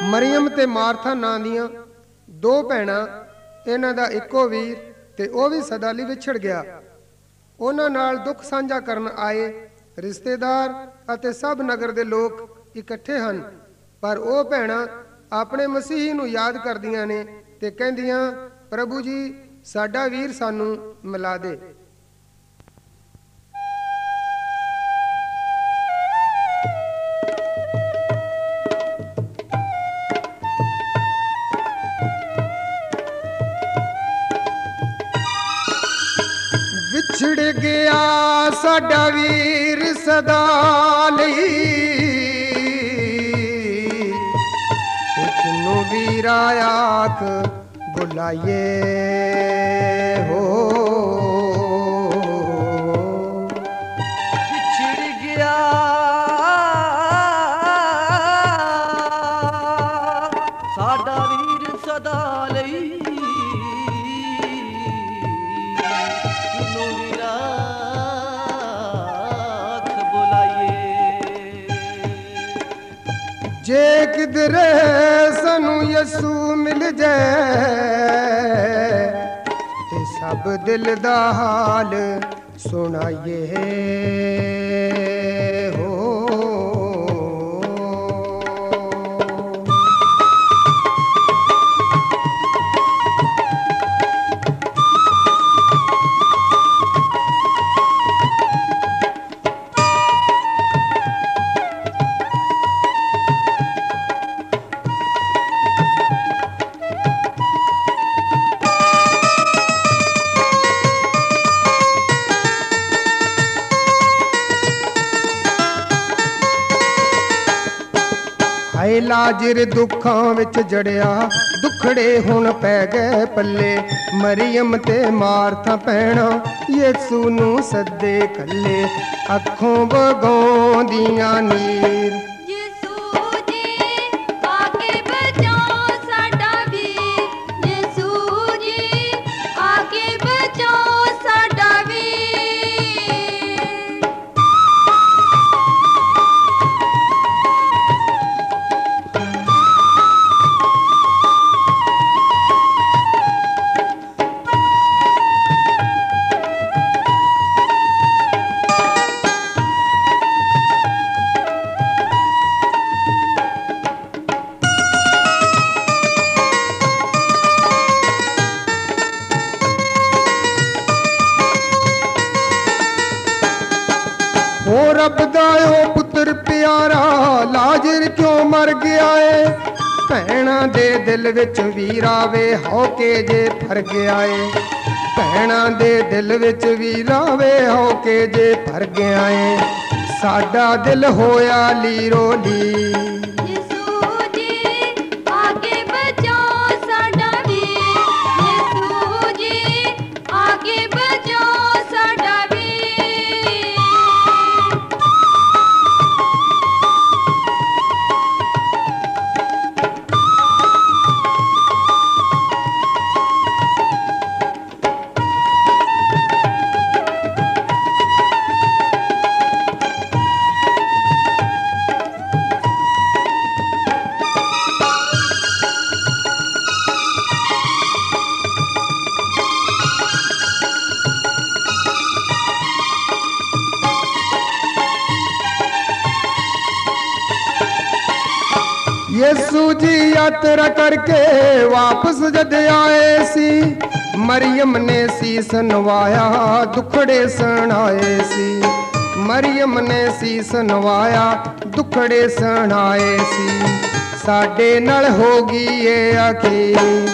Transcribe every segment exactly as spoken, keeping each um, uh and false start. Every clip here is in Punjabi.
मरियम ते मार्था नां दियां दो भैणां, इन्हां दा इक्को वीर ते ਉਹ भी सदा ਲਈ ਵਿਛੜ ਗਿਆ। ਉਹਨਾਂ ਨਾਲ ਦੁੱਖ ਸਾਂਝਾ ਕਰਨ ਆਏ ਰਿਸ਼ਤੇਦਾਰ ਅਤੇ ਸਭ ਨਗਰ ਦੇ ਲੋਕ ਇਕੱਠੇ ਹਨ। ਪਰ ਉਹ ਭੈਣਾਂ ਆਪਣੇ ਮਸੀਹ ਨੂੰ ਯਾਦ ਕਰਦੀਆਂ ਨੇ ਤੇ ਕਹਿੰਦੀਆਂ, ਪ੍ਰਭੂ ਜੀ ਸਾਡਾ ਵੀਰ ਸਾਨੂੰ ਮਿਲਾ ਦੇ। ਵਿਛੜ ਗਿਆ ਸਾਡਾ ਵੀਰ ਸਦਾ ਲਈ, ਕਿਨੂੰ ਵੀਰਾ ਆਖ ਬੁਲਾਈਏ ਹੋ। ਵਿਛੜ ਗਿਆ ਸਾਡਾ ਵੀਰ ਸਦਾ ਲਈ, ਜੇ ਕਿਧਰੇ ਸਾਨੂੰ ਯਸੂ ਮਿਲ ਜਾਏ ਤੇ ਸਭ ਦਿਲ ਦਾ ਹਾਲ ਸੁਣਾਈਏ ਹੋ। ਹਾਏ ਲਾਜ਼ਰ ਦੁੱਖਾਂ ਵਿੱਚ ਜੜਿਆ, ਦੁਖੜੇ ਹੁਣ ਪੈ ਗਏ ਪੱਲੇ। ਮਰੀਅਮ ਤੇ ਮਾਰਥਾ ਭੈਣਾਂ ਯਿਸੂ ਨੂੰ ਸੱਦੇ ਕੱਲੇ, ਅੱਖੋਂ ਵਗਾਉਂਦੀਆਂ ਨੀਰ। ओ रब दा ओ पुत्र प्यारा लाजर क्यों मर गया है। भैणां दे दिल विच वीरावे होके जे फर गया है। भैणां दे दिल विच वीरावे होके जे फर गया है। साडा दिल होया लीरो ली। यीशु जी यात्रा करके वापस जद आए सी, मरियम ने शीस नवाया दुखड़े सुनाए सी। मरियम ने शीस नवाया दुखड़े सुनाए सी। साडे नाल हो गई ये आखी।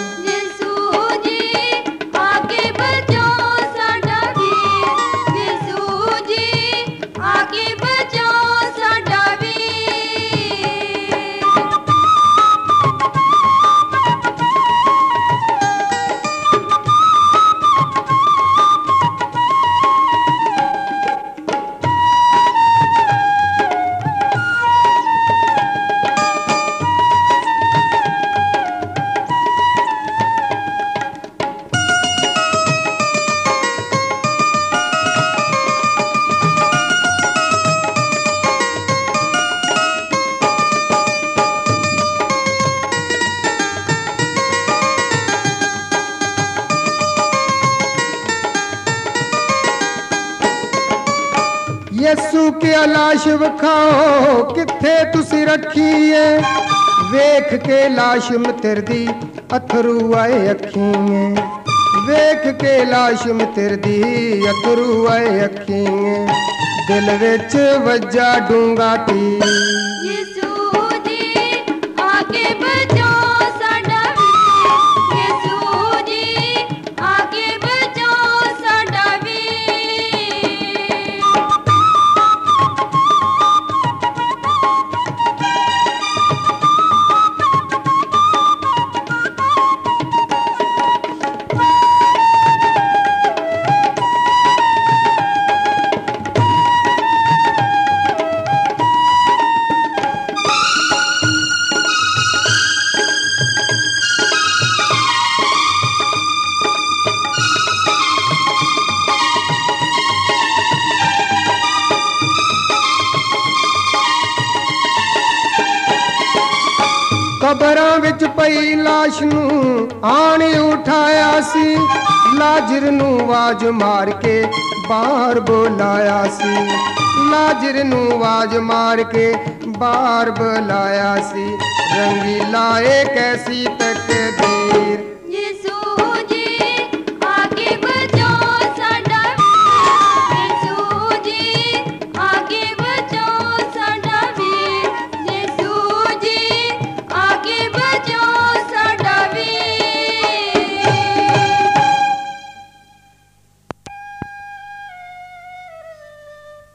ਯਿਸੂ ਕੀ ਲਾਸ਼ ਵਿਖਾਓ ਕਿੱਥੇ ਤੁਸੀਂ ਰੱਖੀ ਏ ਵੇਖ ਕੇ ਲਾਸ਼ ਮਿੱਤਰਦੀ ਅਥਰੂ ਆਏ ਅੱਖੀਂ ਵੇਖ ਕੇ ਲਾਸ਼ ਮਿੱਤਰਦੀ ਅਥਰੂ ਆਏ ਅੱਖੀਂ ਦਿਲ ਵਿੱਚ ਵੱਜਾ ਡੂੰਗਾ ਤੀਰ ਯਿਸੂ ਜੀ ਆ ਕੇ ਬਚਾਓ ਸਾਡਾ ਵੀਰ ਯਿਸੂ ਜੀ ਆ ਕੇ ਬਚਾਓ ਸਾਡਾ ਵੀਰ ਕਬਰਾਂ ਵਿੱਚ ਪਈ ਲਾਸ਼ ਨੂੰ ਆਣ ਉਠਾਇਆ ਸੀ ਲਾਜ਼ਰ ਨੂੰ ਆਵਾਜ਼ ਮਾਰ ਕੇ ਬਾਹਰ ਬੁਲਾਇਆ ਸੀ ਲਾਜ਼ਰ ਨੂੰ ਆਵਾਜ਼ ਮਾਰ ਕੇ ਬਾਹਰ ਬੁਲਾਇਆ ਸੀ ਰੰਗੀਲਾ ਏ ਕੈਸੀ ਤਕਦੀਰ